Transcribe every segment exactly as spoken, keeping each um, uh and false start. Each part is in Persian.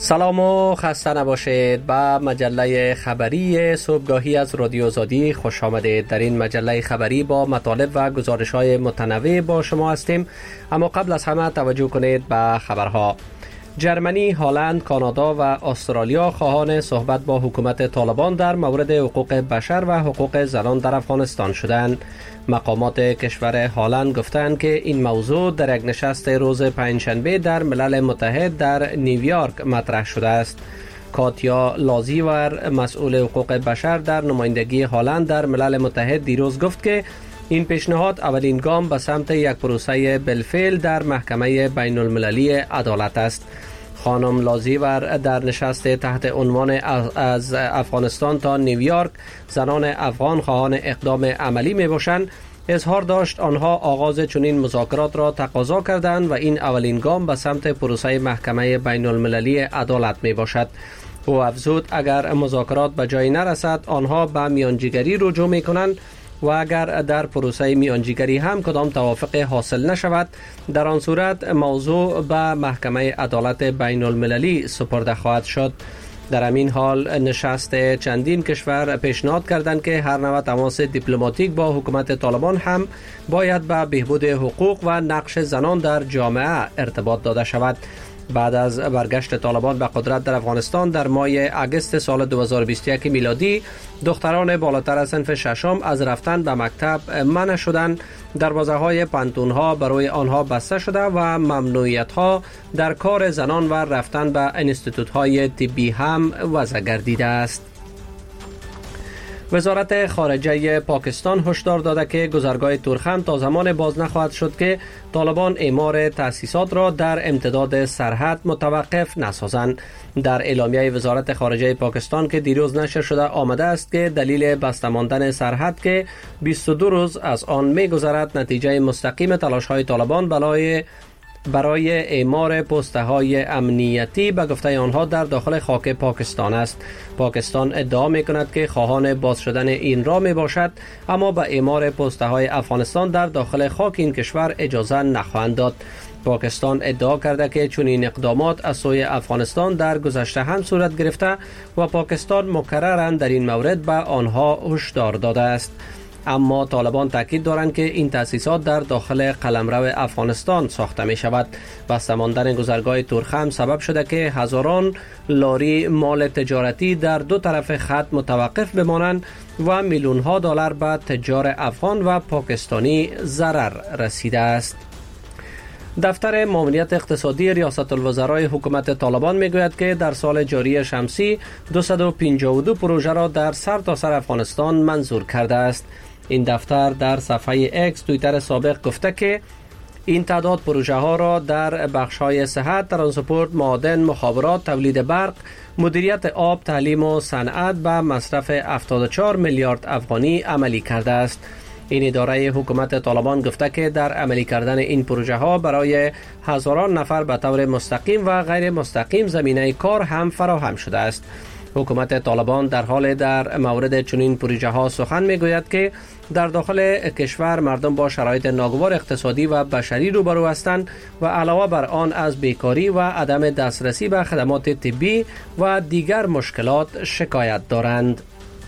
سلام و خسته نباشید. به مجله خبری صبحگاهی از رادیو آزادی خوش آمدید. در این مجله خبری با مطالب و گزارش‌های متنوع با شما هستیم، اما قبل از همه توجه کنید به خبرها. جرمنی، هلند، کانادا و استرالیا خواهان صحبت با حکومت طالبان در مورد حقوق بشر و حقوق زنان در افغانستان شدند. مقامات کشور هلند گفتند که این موضوع در یک نشست روز پنجشنبه در ملل متحد در نیویورک مطرح شده است. کاتیا لازیور، مسئول حقوق بشر در نمایندگی هلند در ملل متحد، دیروز گفت که این پیشنهاد اولین گام به سمت یک پروسه بالفعل در محکمه بین المللی عدالت است. خانم لازیور در نشست تحت عنوان از افغانستان تا نیویورک زنان افغان خواهان اقدام عملی می باشند اظهار داشت آنها آغاز چنین مذاکرات را تقاضا کردند و این اولین گام به سمت پروسه محکمه بین المللی عدالت می باشد. او افزود اگر مذاکرات به جای نرسد آنها به میانجیگری رجوع می کنند و اگر در پروسه میانجیگری هم کدام توافق حاصل نشود، در آن صورت موضوع به محکمه عدالت بین المللی سپرده خواهد شد. در همین حال نشست چندین کشور پیشنهاد کردند که هر نوع تماس دیپلماتیک با حکومت طالبان هم باید به بهبود حقوق و نقش زنان در جامعه ارتباط داده شود. بعد از برگشت طالبان به قدرت در افغانستان در ماه اگست سال دو هزار و بیست و یک میلادی، دختران بالاتر از صنف ششم از رفتن به مکتب منع شدند. دروازه های پانتون ها برای آنها بسته شده و ممنوعیت ها در کار زنان و رفتن به انستیتوت های طبی هم وضع گردیده است. وزارت خارجه پاکستان هشدار داده که گذرگاه تورخم تا زمان باز نخواهد شد که طالبان اعمار تأسیسات را در امتداد سرحد متوقف نسازند. در اعلامیه وزارت خارجه پاکستان که دیروز نشر شده آمده است که دلیل بسته ماندن سرحد که بیست و دو روز از آن می‌گذرد نتیجه مستقیم تلاش‌های طالبان برای برای اعمار پسته های امنیتی به گفته آنها در داخل خاک پاکستان است. پاکستان ادعا می کند که خواهان باز شدن این را می باشد، اما به اعمار پسته های افغانستان در داخل خاک این کشور اجازه نخواهند داد. پاکستان ادعا کرده که چنین اقدامات از سوی افغانستان در گذشته هم صورت گرفته و پاکستان مکرراً در این مورد به آنها هشدار داده است. اما طالبان تاکید دارند که این تأسیسات در داخل قلمرو افغانستان ساخته می شود. بسته ماندن گذرگاه تورخم سبب شده که هزاران لاری مال تجارتی در دو طرف خط متوقف بمانند و میلیون ها دلار به تجار افغان و پاکستانی ضرر رسیده است. دفتر معاونیت اقتصادی ریاست الوزرای حکومت طالبان میگوید که در سال جاری شمسی دویست و پنجاه و دو پروژه را در سرتاسر افغانستان منظور کرده است. این دفتر در صفحه اکس توییتر سابق گفته که این تعداد پروژه ها را در بخش های صحت، ترانسپورت، معادن، مخابرات، تولید برق، مدیریت آب، تعلیم و صنعت به مصرف هفتاد و چهار میلیارد افغانی عملی کرده است. این اداره حکومت طالبان گفته که در عملی کردن این پروژه ها برای هزاران نفر به طور مستقیم و غیر مستقیم زمینه کار هم فراهم شده است. حکومت طالبان در حال در مورد چنین پروژه ها سخن میگوید که در داخل کشور مردم با شرایط ناگوار اقتصادی و بشری روبرو هستند و علاوه بر آن از بیکاری و عدم دسترسی به خدمات طبی و دیگر مشکلات شکایت دارند.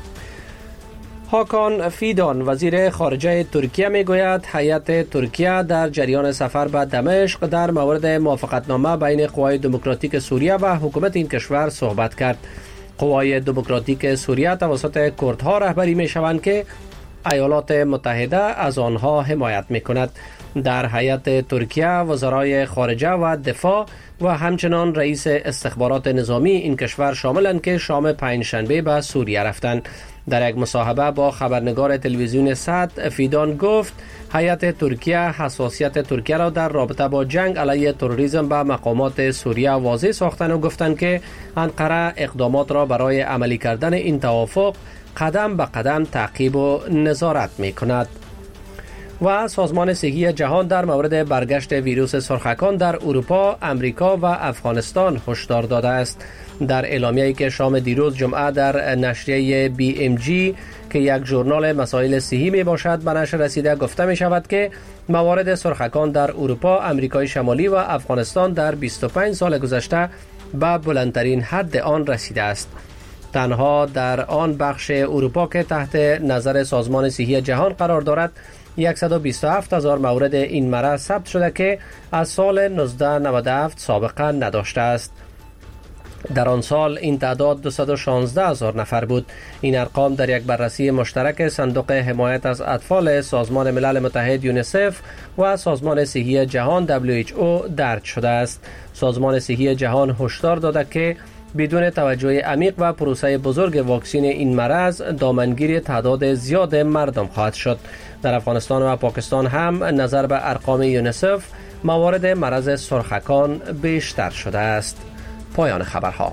هاکان فیدان، وزیر خارجه ترکیه، میگوید هیئت ترکیه در جریان سفر به دمشق در مورد موافقتنامه بین قوای دموکراتیک سوریه و حکومت این کشور صحبت کرد. قوای دموکراتیک سوریه توسط کردها رهبری می شوند که ایالات متحده از آنها حمایت می کند. در هیئت ترکیه وزرای خارجه و دفاع و همچنان رئیس استخبارات نظامی این کشور شاملند که شام پنجشنبه به سوریه رفتند. در یک مصاحبه با خبرنگار تلویزیون صد، فیدان گفت هیئت ترکیه حساسیت ترکیه را در رابطه با جنگ علیه تروریسم به مقامات سوریه واضح ساختند و گفتند که انقره اقدامات را برای عملی کردن این توافق قدم به قدم تعقیب و نظارت می کند. و سازمان صحی جهان در مورد برگشت ویروس سرخکان در اروپا، امریکا و افغانستان هشدار داده است. در اعلامیه‌ای که شام دیروز جمعه در نشریه بی ام جی که یک ژورنال مسائل صحی می باشد به نشر رسیده گفته می شود که موارد سرخکان در اروپا، امریکای شمالی و افغانستان در بیست و پنج سال گذشته به بلندترین حد آن رسیده است. تنها در آن بخش اروپا که تحت نظر سازمان صحی جهان قرار دارد صد و بیست و هفت هزار مورد این مرض ثبت شده که از سال نوزده نود و هفت سابقه نداشته است. در آن سال این تعداد دویست و شانزده هزار نفر بود. این ارقام در یک بررسی مشترک صندوق حمایت از اطفال سازمان ملل متحد یونیسف و سازمان صحی جهان دبلیو اچ او درج شده است. سازمان صحی جهان هشدار داده که بدون توجه عمیق و پروسه بزرگ واکسین این مرض دامنگیری تعداد زیاد مردم خواهد شد. در افغانستان و پاکستان هم نظر به ارقام یونیسف موارد مرض سرخکان بیشتر شده است. پایان خبرها.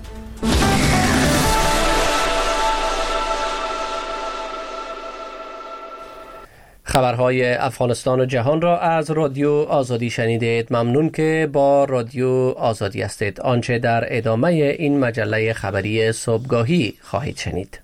خبرهای افغانستان و جهان را از رادیو آزادی شنیدید. ممنون که با رادیو آزادی هستید. آنچه در ادامه این مجله خبری صبحگاهی خواهید شنید.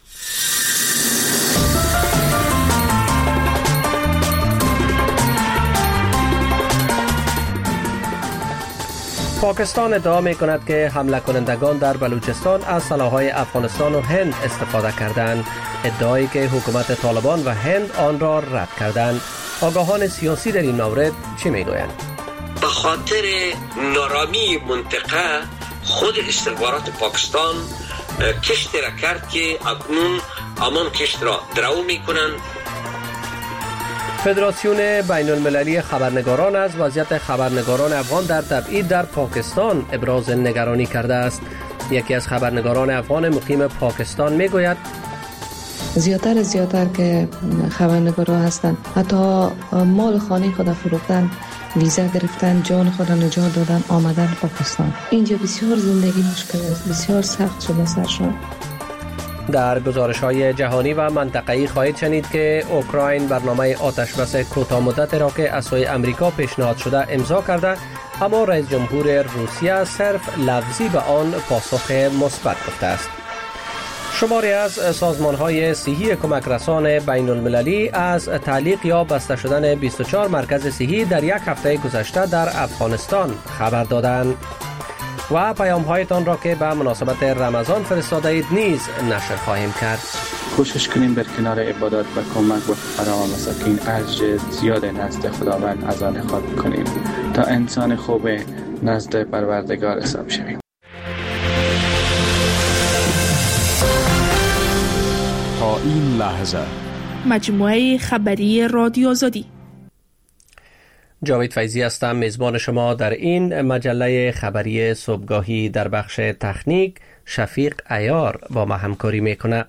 پاکستان ادعا می کند که حمله کنندگان در بلوچستان از سلاح‌های افغانستان و هند استفاده کردند. ادعایی که حکومت طالبان و هند آن را رد کردند. آگاهان سیاسی در این مورد چی می گویند؟ به خاطر نارامی منطقه خود استخبارات پاکستان کشت را کرد که اکنون همان کشت را درو می کنند. فدراسیون بین المللی خبرنگاران از وضعیت خبرنگاران افغان در تبعید در پاکستان ابراز نگرانی کرده است. یکی از خبرنگاران افغان مقیم پاکستان می گوید زیادتر زیادتر که خبرنگاران هستند حتی مال خانه خود فروختن، ویزا گرفتن، جان خود نجات دادن، آمدن پاکستان. اینجا بسیار زندگی مشکل است، بسیار سخت شده سرشان. در گزارش‌های جهانی و منطقه‌ای خواهید شنید که اوکراین برنامه آتشبس کوتاه‌مدت را که از سوی آمریکا پیشنهاد شده امضا کرده، اما رئیس جمهور روسیه صرف لفظی به آن پاسخ مثبت گفته است. شماری از سازمان‌های صحی کمک رسان بین المللی از تعلیق یا بسته شدن بیست و چهار مرکز صحی در یک هفته گذشته در افغانستان خبر دادند. و پیام‌هایتان را که به مناسبت رمضان فرستاده اید نیز نشر خواهیم کرد. کوشش کنیم بر کنار عبادات و کمک و فقرا و مساکین اجر زیاد نزد خداوند از آن خواهد کنیم تا انسان خوب نزد پروردگار حساب شویم. تا این لحظه مجموعه خبری رادیو آزادی. جاوید فیضی هستم، میزبان شما در این مجله خبری صبحگاهی. در بخش تکنیک شفیق عیار با ما همکاری میکنه.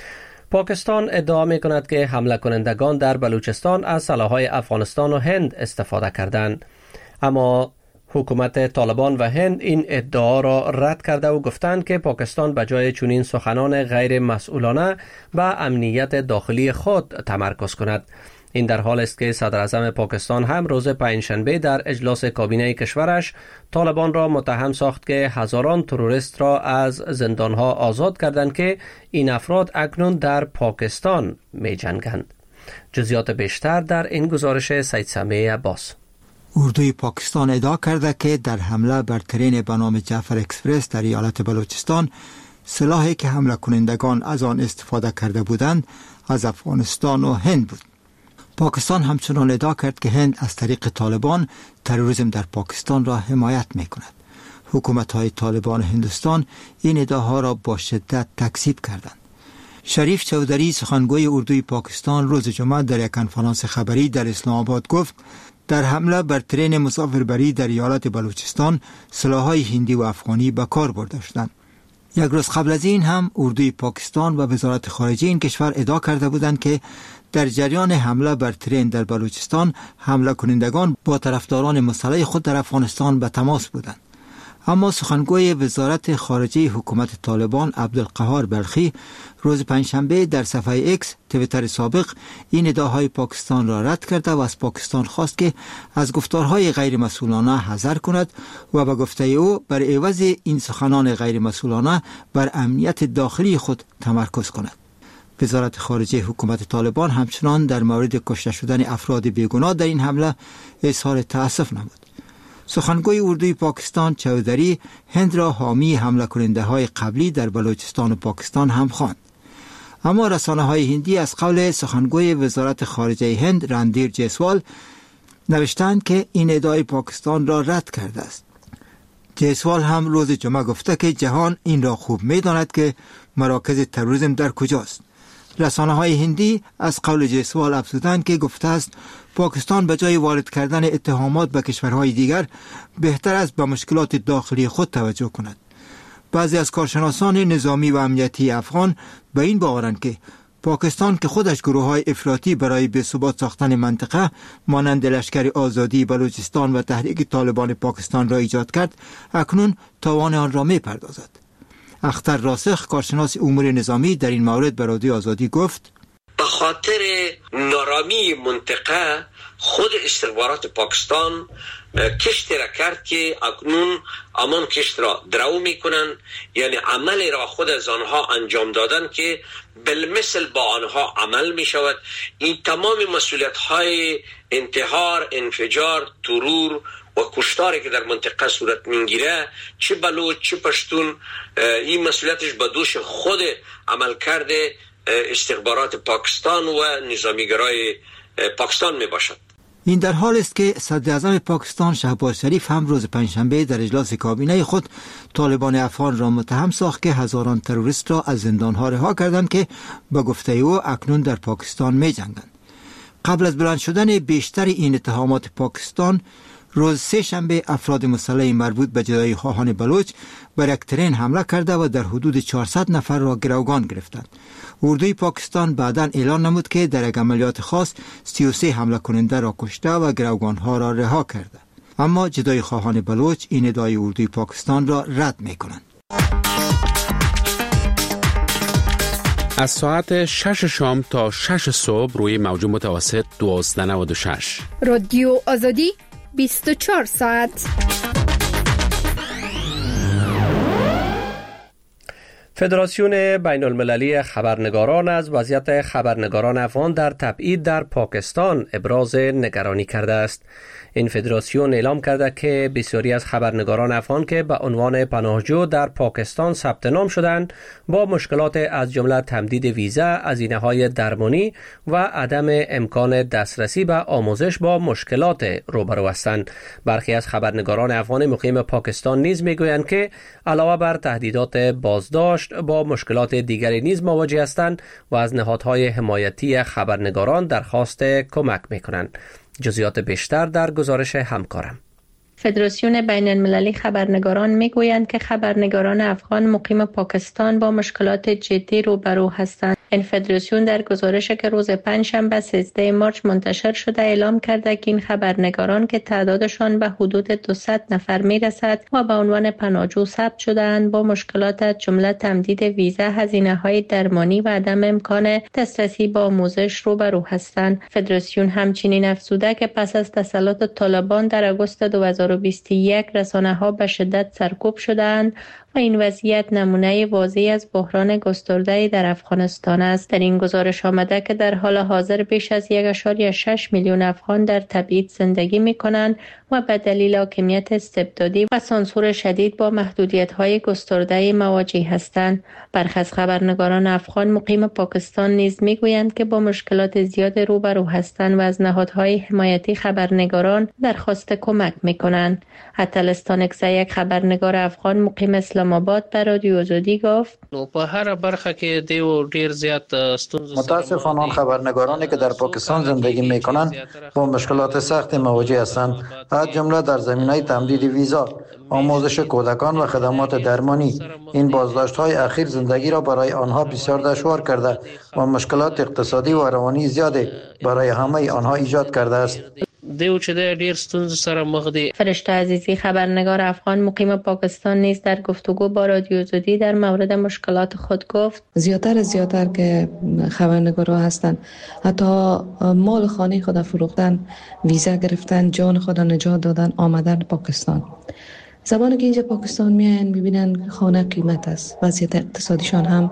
پاکستان ادعا میکند که حمله کنندگان در بلوچستان از سلاح‌های افغانستان و هند استفاده کردند، اما حکومت طالبان و هند این ادعا را رد کرده و گفتند که پاکستان به جای چنین سخنان غیر مسئولانه به امنیت داخلی خود تمرکز کند. این در حال است که صدر اعظم پاکستان هم روز پنجشنبه در اجلاس کابینه کشورش طالبان را متهم ساخت که هزاران تروریست را از زندانها آزاد کردند که این افراد اکنون در پاکستان می جنگند. جزئیات بیشتر در این گزارش سید سمیع عباس. اردوی پاکستان ادعا کرده که در حمله بر ترین به نام جعفر اکسپرس در ایالت بلوچستان سلاحی که حمله کنندگان از آن استفاده کرده بودند از افغانستان و هند بود. پاکستان همچنان ادعا کرد که هند از طریق طالبان تروریسم در پاکستان را حمایت می کند. حکومت‌های طالبان هندوستان این ادعاها را با شدت تکذیب کردند. شریف چودری سخنگوی اردوی پاکستان روز جمعه در یک کنفرانس خبری در اسلام آباد گفت در حمله بر ترین مسافربری در ایالت بلوچستان سلاح‌های هندی و افغانی به کار برده شدند. یک روز قبل از این هم اردوی پاکستان و وزارت خارجه این کشور ادعا کرده بودند که در جریان حمله بر ترین در بلوچستان حمله کنندگان با طرفداران مسلح خود در افغانستان به تماس بودند. اما سخنگوی وزارت خارجه حکومت طالبان عبدالقهار بلخی روز پنجشنبه در صفحه اکس توییتر سابق این ادعاهای پاکستان را رد کرده و از پاکستان خواست که از گفتارهای غیر مسئولانه حذر کند و به گفته او بر عوض این سخنان غیر مسئولانه بر امنیت داخلی خود تمرکز کند. وزارت خارجه حکومت طالبان همچنان در مورد کشته شدن افراد بیگناه در این حمله اظهار تأسف نمود. سخنگوی اردوی پاکستان چودری هند را حامی حمله کننده های قبلی در بلوچستان و پاکستان هم خواند. اما رسانه های هندی از قول سخنگوی وزارت خارجه هند رندیر جیسوال نوشتند که این ادعای پاکستان را رد کرده است. جیسوال هم روز جمعه گفته که جهان این را خوب می داند که مراکز تروریسم در کجاست. رسانه های هندی از قول جیسوال افزودند که گفته است پاکستان به جای وارد کردن اتهامات به کشورهای دیگر بهتر است به مشکلات داخلی خود توجه کند. بعضی از کارشناسان نظامی و امنیتی افغان به این باورند که پاکستان که خودش گروه‌های افراطی برای بی‌ثبات ساختن منطقه مانند لشکر آزادی بلوچستان و تحریک طالبان پاکستان را ایجاد کرد، اکنون تاوان آن را می‌پردازد. اختر راسخ کارشناس امور نظامی در این مورد به رادیو آزادی گفت: به خاطر نارامی منطقه خود استخبارات پاکستان کشت را کرد که اکنون امان کشت را درو میکنن، یعنی عمل را خود از آنها انجام دادن که بالمثل با آنها عمل می شود. این تمام مسئولیت های انتحار، انفجار، ترور و کشتاری که در منطقه صورت میگیره، چه بلوچ چه پشتون، این مسئولیتش به دوش خود عمل کرده استخبارات پاکستان و نظامیگرای پاکستان می باشد. این در حال است که صدر اعظم پاکستان شهباز شریف هم روز پنجشنبه در اجلاس کابینه خود طالبان افغان را متهم ساخت که هزاران تروریست را از زندانها رها کردند که به گفته او اکنون در پاکستان می جنگند. قبل از بلند شدن بیشتر این اتهامات پاکستان، روز سه شنبه افراد مسلح مربوط به جدایی خواهان بلوچ بر یک ترین حمله کرده و در حدود چهارصد نفر را گروگان گرفتند. اردوی پاکستان بعداً اعلان نمود که در یک عملیات خاص سی و سه حمله کننده را کشته و گروگانها را رها کرده. اما جدایی خواهان بلوچ این ادعای اردوی پاکستان را رد می کنند. از ساعت شش شام تا شش صبح روی موج متوسط دوازده و نود و شش رادیو آزادی بیست و چهار ساعت. فدراسیون بین المللی خبرنگاران از وضعیت خبرنگاران افغان در تبعید در پاکستان ابراز نگرانی کرده است. این فدراسیون اعلام کرده که بسیاری از خبرنگاران افغان که به عنوان پناهجو در پاکستان ثبت نام شدند با مشکلات از جمله تمدید ویزا، هزینه‌های درمانی و عدم امکان دسترسی به آموزش با مشکلات روبرو هستند. برخی از خبرنگاران افغان مقیم پاکستان نیز میگویند که علاوه بر تهدیدات بازداشت با مشکلات دیگری نیز مواجه هستند و از نهادهای حمایتی خبرنگاران درخواست کمک میکنند. جزئیات بیشتر در گزارش همکارم. فدراسیون بین المللی خبرنگاران میگویند که خبرنگاران افغان مقیم پاکستان با مشکلات جدی روبرو هستند. این فدراسیون در گزارشی که روز پنجشنبه سیزده مارس منتشر شده اعلام کرده که این خبرنگاران که تعدادشان به حدود دویست نفر میرسد و به عنوان پناهجو ثبت شده‌اند با مشکلات از جمله تمدید ویزا، هزینه‌های درمانی و عدم امکان دسترسی به آموزش روبرو هستند. فدراسیون همچنین افزوده که پس از تسلط طالبان در آگوست دو هزار و بیست و یک رسانه‌ها به شدت سرکوب شده‌اند و این وضعیت نمونه واضحی از بحران گسترده در افغانستان است. در این گزارش آمده که در حال حاضر بیش از یک ممیز شش میلیون افغان در تبعید زندگی می‌کنند و به دلیل حاکمیت استبدادی و سانسور شدید با محدودیت‌های گسترده مواجه هستند. برخی از خبرنگاران افغان مقیم پاکستان نیز می‌گویند که با مشکلات زیاد روبرو هستند و از نهادهای حمایتی خبرنگاران درخواست کمک می‌کنند. اطلستان اکسا، یک خبرنگار افغان مقیم اسلام آباد، به رادیو آزادی گفت: په هر برخه کې دیو ډیر زیات ستونزې متاسفانه آن خبرنگارانی که در پاکستان زندگی می‌کنند با مشکلات سخت مواجه هستند، از جمله در زمینه تمدید ویزا، آموزش کودکان و خدمات درمانی. این بازداشت‌های اخیر زندگی را برای آنها بسیار دشوار کرده و مشکلات اقتصادی و روانی زیادی برای همه آنها ایجاد کرده است. دیو چې د ډیر ستونزو سره مخ دي. فرشته عزیزی، خبرنگار افغان مقیم پاکستان نیز در گفتگو با رادیو آزادی در مورد مشکلات خود گفت: زیادتر زیادتر که خبرنگارا هستند حتی مال خانه خود فروختن، ویزا گرفتن، جان خود نجات دادن، آمدن پاکستان. زمانی که اینجا پاکستان میان میبینن خانه قیمت است، وضعیت اقتصادیشان هم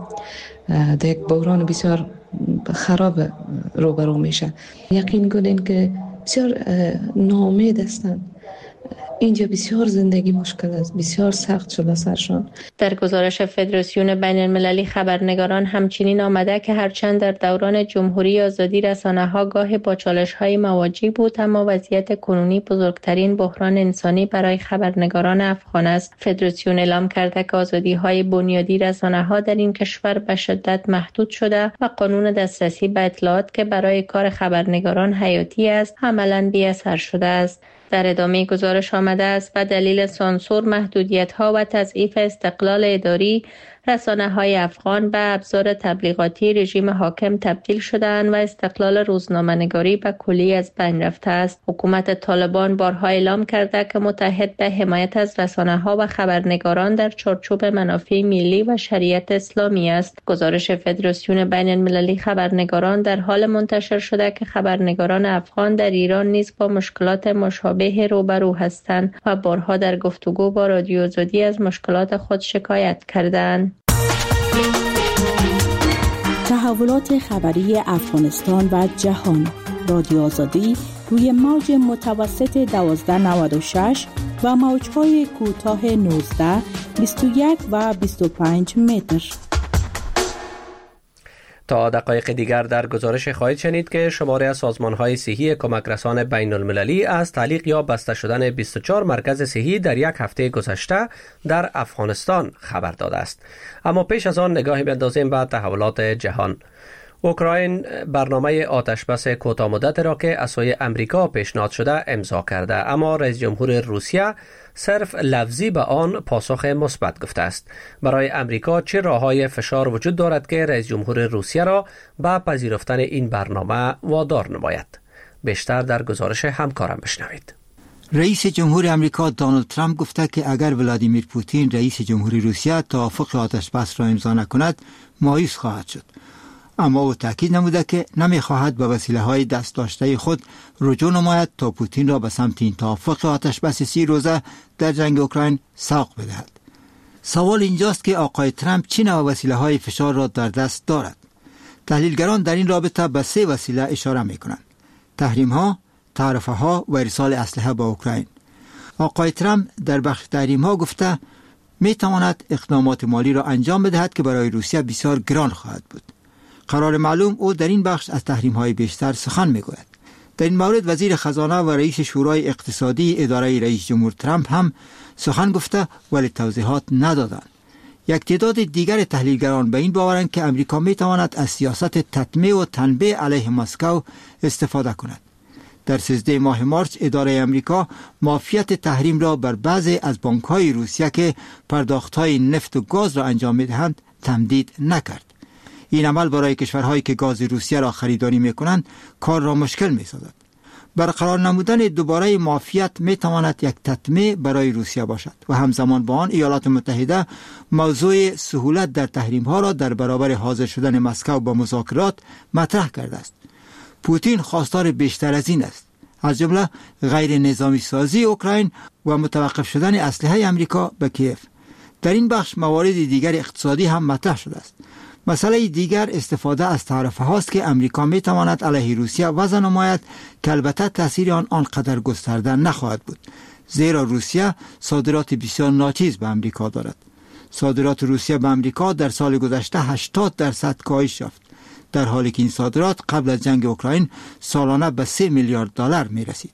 در یک بحران بسیار خراب روبرو میشه. یقین کنین که بسیار ناامید هستند. اینجا بسیار زندگی مشکل است، بسیار سخت شده سرشان. در گزارش فدراسیون بین المللی خبرنگاران همچنین آمده که هرچند در دوران جمهوری آزادی رسانه‌ها گاهی با چالش‌های مواجه بود، اما وضعیت کنونی بزرگترین بحران انسانی برای خبرنگاران افغان است. فدراسیون اعلام کرده که آزادی‌های بنیادی رسانه‌ها در این کشور به شدت محدود شده و قانون دسترسی به اطلاعات که برای کار خبرنگاران حیاتی است، عملاً بی‌اثر شده است. در ادامه گزارش آمده است و دلیل سانسور، محدودیت‌ها و تضعیف استقلال اداری، رسانه‌های افغان به ابزار تبلیغاتی رژیم حاکم تبدیل شده‌اند و استقلال روزنامه‌نگاری به کلی از بین رفته است. حکومت طالبان بارها اعلام کرده که متحد به حمایت از رسانه‌ها و خبرنگاران در چارچوب منافع ملی و شریعت اسلامی است. گزارش فدراسیون بین المللی خبرنگاران در حال منتشر شده که خبرنگاران افغان در ایران نیز با مشکلات مشابه روبرو هستند و بارها در گفتگو با رادیو آزادی از مشکلات خود شکایت کردند. تحولات خبری افغانستان و جهان. رادیو آزادی روی موج متوسط دوازده نود و شش و موج‌های کوتاه نوزده، بیست و یک و بیست و پنج متر. تا دقایق دیگر در گزارش خواهید شنید که شماره از سازمان‌های صحی کمک رسان بین المللی از تعلیق یا بسته شدن بیست و چهار مرکز صحی در یک هفته گذشته در افغانستان خبر داده است. اما پیش از آن نگاهی بیندازیم به تحولات جهان. اوکراین برنامه آتشبس کوتاه مدت را که از سوی امریکا پیشنهاد شده امضا کرده، اما رئیس جمهور روسیه صرف لفظی به آن پاسخ مثبت گفته است. برای امریکا چه راههای فشار وجود دارد که رئیس جمهور روسیه را به پذیرفتن این برنامه وادار نماید؟ بیشتر در گزارش همکارم بشنوید. رئیس جمهور امریکا دونالد ترامپ گفته که اگر ولادیمیر پوتین رئیس جمهوری روسیه توافق آتشبس را امضا نکند مایوس خواهد شد. اما او تاکید نموده که نمی‌خواهد به وسیله‌های دست داشته خود رجوع نماید تا پوتین را به سمت این توافق آتشبس سی روزه در جنگ اوکراین سوق بدهد. سوال اینجاست که آقای ترامپ چه نوع وسیله‌های فشار را در دست دارد. تحلیلگران در این رابطه به سه وسیله اشاره می‌کنند: تحریم‌ها، تعرفه‌ها و ارسال اسلحه به اوکراین. آقای ترامپ در بخش تحریم‌ها گفته می‌تواند اقدامات مالی را انجام بدهد که برای روسیه بسیار گران خواهد بود. قرار معلوم او در این بخش از تحریم‌های بیشتر سخن می‌گوید. در این مورد وزیر خزانه و رئیس شورای اقتصادی اداره رئیس جمهور ترامپ هم سخن گفته ولی توضیحات ندادند. یک تعداد دیگر تحلیلگران به این باورند که امریکا می‌تواند از سیاست تطمیع و تنبیه علیه مسکو استفاده کند. در سیزده ماه مارس اداره امریکا معافیت تحریم را بر بعضی از بانک‌های روسیه که پرداخت‌های نفت و گاز را انجام می‌دهند تمدید نکرد. این عمل برای کشورهایی که گاز روسیه را خریداری می‌کنند کار را مشکل می‌سازد. برقرار نمودن دوباره معافیت می‌تواند یک تطمیع برای روسیه باشد و همزمان با آن ایالات متحده موضوع سهولت در تحریم‌ها را در برابر حاضر شدن مسکو با مذاکرات مطرح کرده است. پوتین خواستار بیشتر از این است، از جمله غیر نظامی سازی اوکراین و متوقف شدن اسلحه امریکا به کیف. در این بخش موارد دیگر اقتصادی هم مطرح شده است. مسئله دیگر استفاده از تعرفه هاست که امریکا می تواند علیه روسیه وضع نماید که البته تأثیر آن آنقدر گسترده نخواهد بود، زیرا روسیه صادرات بسیار ناچیز به امریکا دارد. صادرات روسیه به امریکا در سال گذشته هشتاد درصد کاهش یافت، در حالی که این صادرات قبل از جنگ اوکراین سالانه به سه میلیارد دلار می رسید.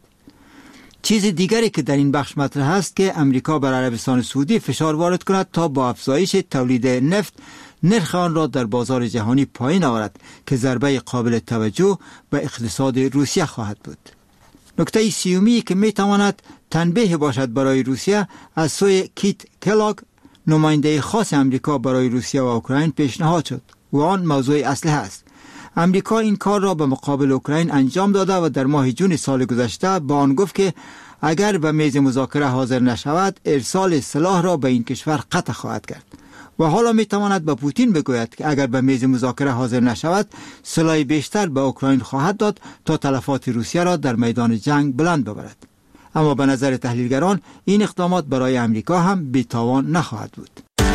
چیز دیگری که در این بخش مطرح است که امریکا بر عربستان سعودی فشار وارد کند تا با افزایش تولید نفت نرخ آن را در بازار جهانی پایین آورد که ضربه قابل توجه به اقتصاد روسیه خواهد بود. نکته سیومی که می تواند تنبیه باشد برای روسیه از سوی کیت کلاگ، نماینده خاص امریکا برای روسیه و اوکراین پیشنهاد شد و آن موضوع اسلحه است. امریکا این کار را به مقابل اوکراین انجام داده و در ماه جون سال گذشته با آن گفت که اگر به میز مذاکره حاضر نشود ارسال سلاح را به این کشور قطع خواهد کرد. و حالا می تواند به پوتین بگوید که اگر به میز مذاکره حاضر نشود سلاح بیشتر به اوکراین خواهد داد تا تلفات روسیه را در میدان جنگ بلند ببرد. اما به نظر تحلیلگران این اقدامات برای امریکا هم بی‌تاوان نخواهد بود.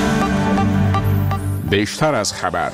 بیشتر از خبر.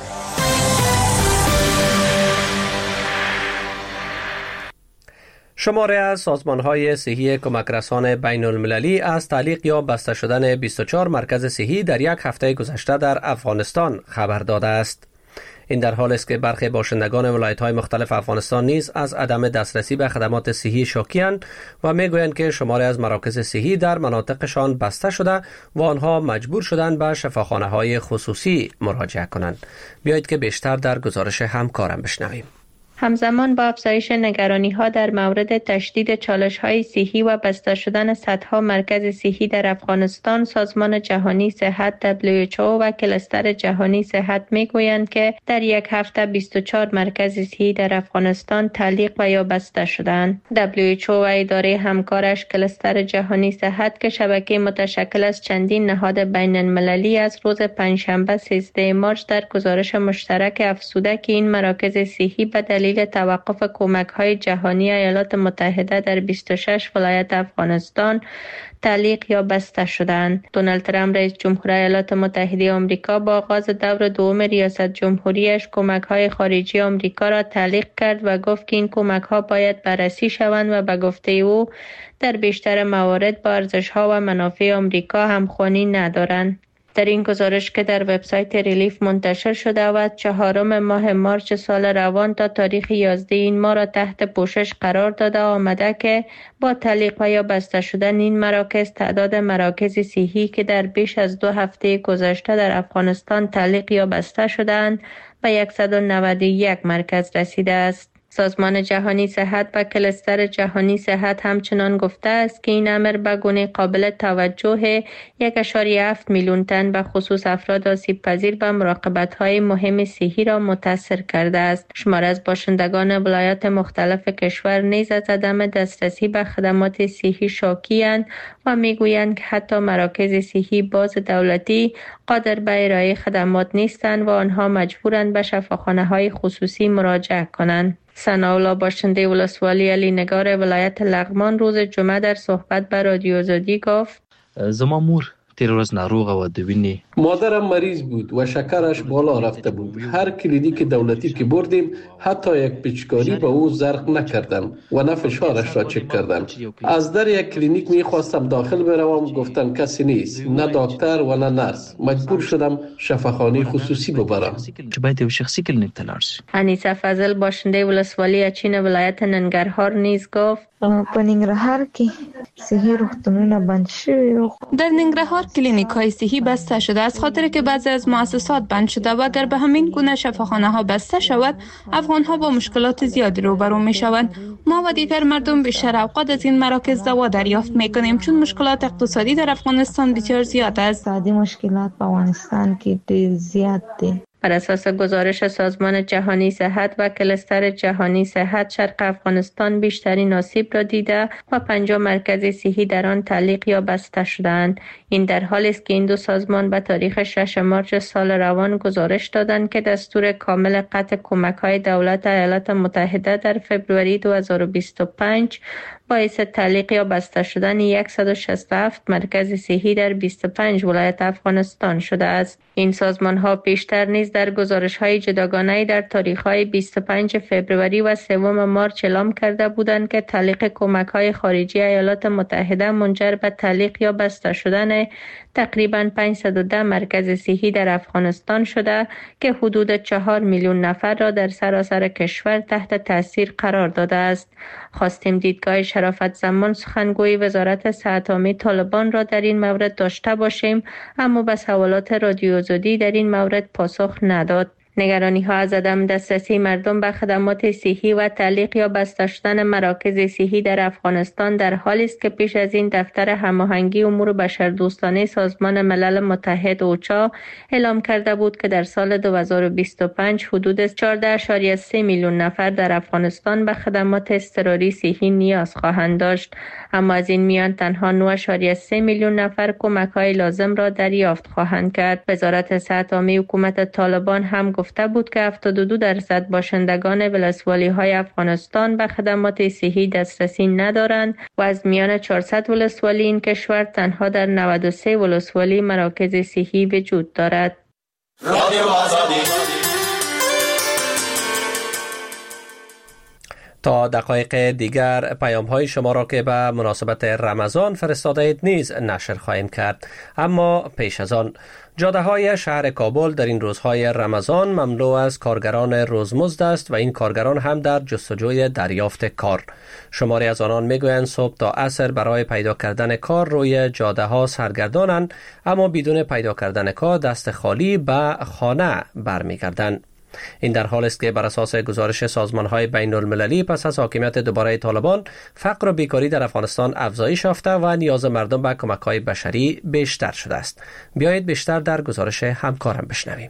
شماره از سازمان‌های صحی کمک رسان بین المللی از تعلیق یا بسته شدن بیست و چهار مرکز صحی در یک هفته گذشته در افغانستان خبر داده است. این در حالی است که برخی باشندگان ولایت‌های مختلف افغانستان نیز از عدم دسترسی به خدمات صحی شاکی‌اند و می‌گویند که شماری از مراکز صحی در مناطقشان بسته شده و آنها مجبور شدند به شفاخانه‌های خصوصی مراجعه کنند. بیایید که بیشتر در گزارش همکارم بشنویم. همزمان با افزایش نگرانی‌ها در مورد تشدید چالش‌های صحی و بسته شدن صدها مرکز صحی در افغانستان، سازمان جهانی صحت دبلیو اچ او و کلستر جهانی صحت می‌گویند که در یک هفته بیست و چهار مرکز صحی در افغانستان تعلیق و یا بسته شدند. دبلیو اچ او و اداره همکارش کلستر جهانی صحت که شبکه متشکل از چندین نهاد بین‌المللی از روز پنجشنبه سیزده مارس در گزارش مشترک افزوده که این مراکز صحی به دلیل توقف کمک‌های جهانی ایالات متحده در بیست و شش ولایت افغانستان تعلیق یا بسته شدند. دونالد ترامپ رئیس جمهور ایالات متحده آمریکا با آغاز دور دوم ریاست جمهوریش کمک‌های خارجی آمریکا را تعلیق کرد و گفت که این کمک‌ها باید بررسی شوند و به گفته او در بیشتر موارد با ارزش‌ها و منافع آمریکا همخوانی ندارند. در این گزارش که در وبسایت ریلیف منتشر شده و چهارم ماه مارس سال روان تا تاریخ یازده این ماه را تحت پوشش قرار داده آمده که با تعلیق و یا بسته شدن این مراکز تعداد مراکز صحی که در بیش از دو هفته گذشته در افغانستان تعلیق یا بسته شدند به صد و نود و یک مرکز رسیده است. سازمان جهانی صحت و کلستر جهانی صحت همچنان گفته است که این امر به گونه قابل توجه یک و هفت میلیون تن به خصوص افراد آسیب پذیر به مراقبت‌های مهم صحی را متاثر کرده است. شمار از باشندگان ولایات مختلف کشور نیز از عدم دسترسی به خدمات صحی شاکی‌اند و میگویند که حتی مراکز صحی باز دولتی قادر به ارائه خدمات نیستند و آنها مجبورند به شفاخانه‌های خصوصی مراجعه کنند. ثناءالله باشنده ولسوالی علی نگار ولایت لغمان روز جمعه در صحبت به رادیو آزادی گفت: زما مور تیر روز ناروغه و د وینې مادرم مریض بود و شکرش بالا رفته بود. هر کلینیک دولتی که بردیم حتی یک پیچکاری به او زرق نکردن و نه فشارش را چک کردن. از در یک کلینیک میخواستم داخل بروم، گفتن کسی نیست، نه دکتر و نه نرس. مجبور شدم شفاخانه خصوصی ببرم. باید یو شخصی کلینیک ته لاړ شي. انیسه فضل باشنده ولسوالی اچین ولایت ننګرهار نیز گفت: په ننګرهار کې صحي روغتونونه بند شوي. در ننګرهار کلینیک های صحی بسته شده از خاطر که بعضی از مؤسسات بند شده و اگر به همین گونه شفاخانه ها بسته شود افغان ها با مشکلات زیادی روبرو می شوند. ما و دیگر مردم بیشتر اوقات از این مراکز دوا دریافت می کنیم چون مشکلات اقتصادی در افغانستان بسیار زیاد است. اقتصادی مشکلات په افغانستان کې ډیر زیات دي. بر اساس گزارش سازمان جهانی صحت و کلستر جهانی صحت، شرق افغانستان بیشترین آسیب را دیده و پنجاه مرکز صحی در آن تعلیق یا بسته شدند. این در حالی است که این دو سازمان به تاریخ شش مارس سال روان گزارش دادند که دستور کامل قطع کمک‌های دولت ایالات متحده در فوریه دو هزار و بیست و پنج باعث تعلیق یا بسته شدن صد و شصت و هفت مرکز صحی در بیست و پنج ولایت افغانستان شده است. این سازمان ها پیشتر نیز در گزارش های جداگانه در تاریخ های بیست و پنج فوریه و سوم مارس اعلام کرده بودند که تعلیق کمک های خارجی ایالات متحده منجر به تعلیق یا بسته شدن تقریباً پانصد و ده مرکز صحی در افغانستان شده که حدود چهار میلیون نفر را در سراسر کشور تحت تاثیر قرار داده است. خواستیم دیدگاه شرافت زمان سخنگوی وزارت صحت عامه طالبان را در این مورد داشته باشیم، اما به سوالات رادیو آزادی در این مورد پاسخ نداد. نگرانی ها از عدم دسترسی مردم به خدمات صحی و تعلیق یا بسته شدن مراکز صحی در افغانستان در حالی است که پیش از این دفتر هماهنگی امور بشردوستانه سازمان ملل متحد اوچا اعلام کرده بود که در سال دو هزار و بیست و پنج حدود چهارده و سه میلیون نفر در افغانستان به خدمات اضطراری صحی نیاز خواهند داشت، اما از این میان تنها نه و سه میلیون نفر کمک‌های لازم را دریافت خواهند کرد. وزارت صحت عامه حکومت طالبان هم گفته بود که هفتاد و دو درصد باشندگان ولسوالی‌های افغانستان به خدمات صحی دسترسی ندارند و از میان چهارصد ولسوالی این کشور تنها در نود و سه ولسوالی مراکز صحی وجود دارد. تا دقایق دیگر پیام های شما را که به مناسبت رمضان فرستاده اید نیز نشر خواهیم کرد. اما پیش از آن جاده های شهر کابل در این روزهای رمضان مملو از کارگران روزمزد است و این کارگران هم در جستجوی دریافت کار. شماری از آنان میگویند صبح تا عصر برای پیدا کردن کار روی جاده ها سرگردانند، اما بدون پیدا کردن کار دست خالی به خانه برمیگردند. این در حال است که بر اساس گزارش سازمان‌های بین المللی پس از حاکمیت دوباره طالبان، فقر و بیکاری در افغانستان افزایش یافته و نیاز مردم به کمک‌های بشری بیشتر شده است. بیایید بیشتر در گزارش همکارم بشنویم.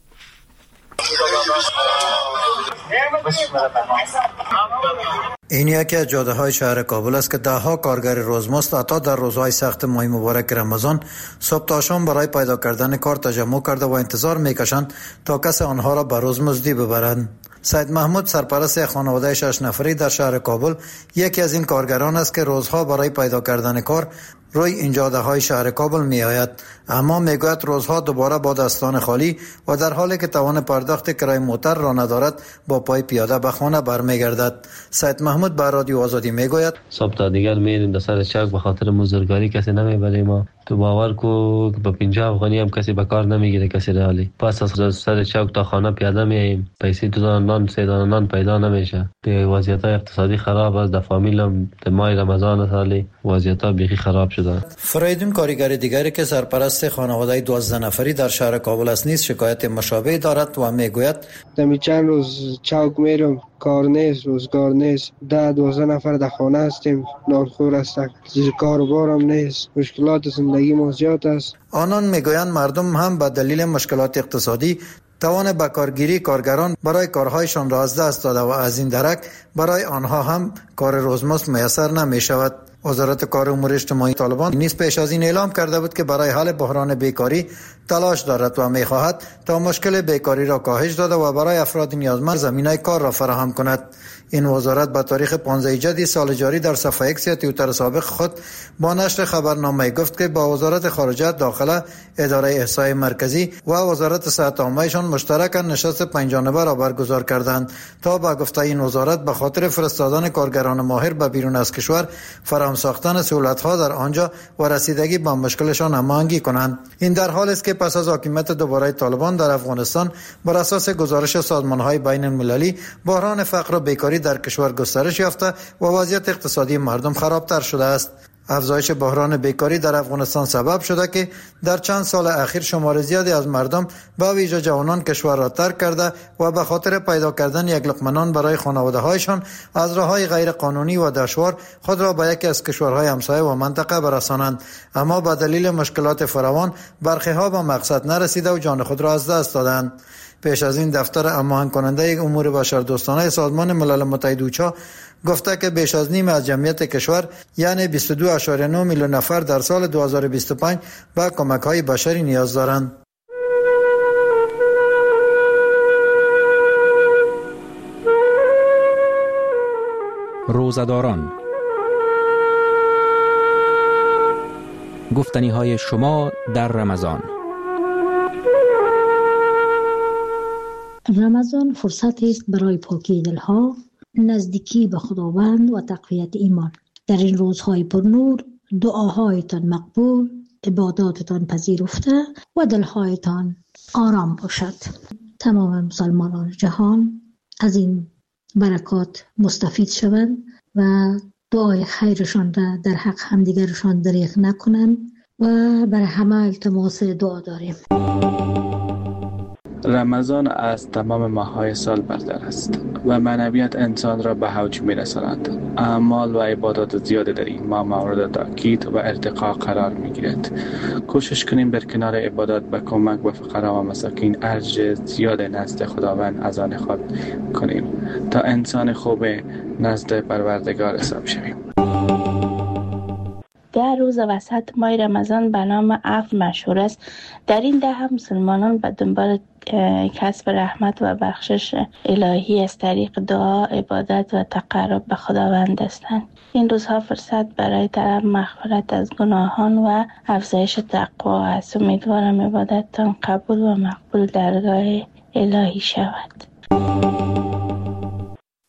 این یکی از جاده های شهر کابل است که ده ها کارگر روزمزد عطا در روزهای سخت ماه مبارک رمضان صبح تا شام برای پیدا کردن کار تجمع کرده و انتظار میکشند تا کسی آنها را به روزمزدی ببرند. سید محمود سرپرست خانواده شش نفری در شهر کابل یکی از این کارگران است که روزها برای پیدا کردن کار روی این جاده های شهر کابل می آید، اما می گوید روزها دوباره با دستان خالی و در حالی که توان پرداخت کرایه موتر را ندارد با پای پیاده به خانه برمیگردد. سید محمود به رادیو آزادی می گوید صبح تا دیگر میریم در سر چوک به خاطر مزدورگاری کسی نمیبره ما. تو باور کو با پنجاه افغانی هم کسی به کار نمیگیره کسی رالی. پس از سر چوک تا خانه پیاده میایم، پیسې دو دانه نان سه دانه نان پیدا نمیشه. به وضعیت اقتصادی خراب است. در فامیلم در ماه رمضان سالی وضعیت بیخی خراب شده. فریدون کارگر دیگری که سرپرست خانواده دوازده نفری در شهر کابل است نیز شکایت مشابه دارد و میگوید دمی چند روز چوک میرم، کار نیست، روزگار نیست، ده دوازده نفر در خانه هستیم، نانخور هستیم، کار و بارم نیست، مشکلات زندگی ما زیاد است. آنان میگویند مردم هم به دلیل مشکلات اقتصادی توان به کارگیری کارگران برای کارهایشان را از دست داده و از این درک برای آنها هم کار روزمزد میسر نمی شود. وزارت کار و امور اجتماعی طالبان نیز پیش از این اعلام کرده بود که برای حل بحران بیکاری تلاش دارد و می‌خواهد تا مشکل بیکاری را کاهش داده و برای افراد نیازمند زمینه کار را فراهم کند. این وزارت به تاریخ پانزده جدی سال جاری در صفحه ایکس یا توییتر سابق خود با نشر خبرنامه گفت که با وزارت خارجه، داخله، اداره احصای مرکزی و وزارت صحت عامه‌شان مشترکاً نشست پنجانبه را برگزار کردند تا با گفته این وزارت به خاطر فرستادن کارگران ماهر به بیرون از کشور فراهم ساختن سهولت‌ها در آنجا و رسیدگی به مشکلشان هماهنگی کنند. این در حالی است که پس از حاکمیت دوباره طالبان در افغانستان بر اساس گزارش سازمان‌های بین المللی بحران فقر و بیکاری در کشور گسترش یافته و وضعیت اقتصادی مردم خرابتر شده است. افزایش بحران بیکاری در افغانستان سبب شده که در چند سال اخیر شمار زیادی از مردم به ویژه جوانان کشور را ترک کرده و به خاطر پیدا کردن یک لقمه نان برای خانواده‌هایشان از راه‌های غیر قانونی و دشوار خود را به یکی از کشورهای همسایه و منطقه برسانند، اما به دلیل مشکلات فراوان برخی‌ها به مقصد نرسیده و جان خود را از دست دادند. پیش از این دفتر هماهنگ کننده امور بشردوستانه سازمان ملل متحد اوچا گفته که بیش از نیم از جمعیت کشور یعنی بیست و دو اشاریه نه میلیون نفر در سال دو هزار و بیست و پنج به کمک‌های بشری نیاز دارند. روزه‌داران، گفتنی‌های شما در رمضان. رمضان فرصتی است برای پاکی دلها، نزدیکی به خداوند و تقویت ایمان. در این روزهای پرنور دعاهایتان مقبول، عباداتتان پذیرفته و دلهایتان آرام باشد. تمام مسلمانان جهان از این برکات مستفید شوند و دعای خیرشان را در حق همدیگرشان دریغ نکنند و برای همه التماس دعا داریم. رمضان از تمام ماه‌های سال برتر است و معنویت انسان را به اوج می‌رساند. اعمال و عبادات زیاده در این ماه مورد تاکید و ارتقا قرار می‌گیرد. کوشش کنیم در کنار عبادات به کمک به فقرا و مساکین اجر زیاد نزد خداوند از آن خود کنیم تا انسان خوب نزد پروردگار حساب شویم. ده روز وسط ماه رمضان به نام عفو مشهور است. در این ده مسلمانان به دنبال کسب رحمت و بخشش الهی از طریق دعا، عبادت و تقرب به خداوند هستند. این روزها فرصت برای طلب مغفرت از گناهان و افزایش تقوا است. امیدوارم عبادتتان قبول و مقبول درگاه الهی شود.